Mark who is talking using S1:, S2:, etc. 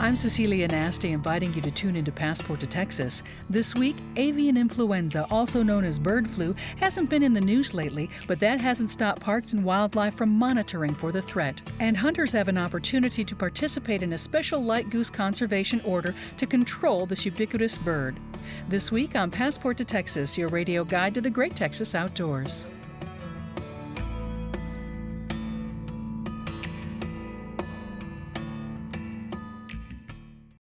S1: I'm Cecilia Nasty, inviting you to tune into Passport to Texas. This week, avian influenza, also known as bird flu, hasn't been in the news lately, but that hasn't stopped Parks and Wildlife from monitoring for the threat. And hunters have an opportunity to participate in a special light goose conservation order to control this ubiquitous bird. This week on Passport to Texas, your radio guide to the great Texas outdoors.